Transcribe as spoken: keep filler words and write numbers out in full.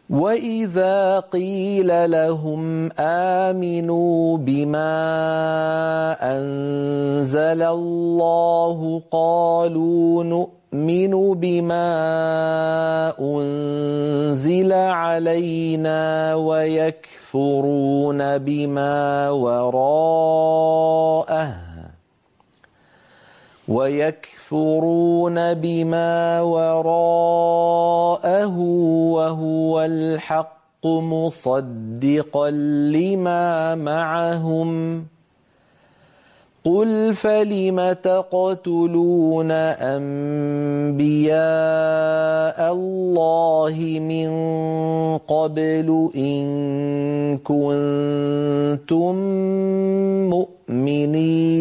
وَإِذَا قِيلَ لَهُمْ آمِنُوا بِمَا أَنزَلَ اللَّهُ قَالُوا نُؤْمِنُ بِمَا أُنزِلَ عَلَيْنَا وَيَكْفُرُونَ بِمَا وَرَاءَهُ وَيَكْفُرُونَ بِمَا وَرَاءَهُ وَهُوَ الْحَقُّ مُصَدِّقًا لِّمَا مَعَهُمْ ۗ قُلْ فَلِمَ تَقْتُلُونَ أَنبِيَاءَ اللَّهِ مِن قَبْلُ إِن كُنتُم مُّؤْمِنِينَ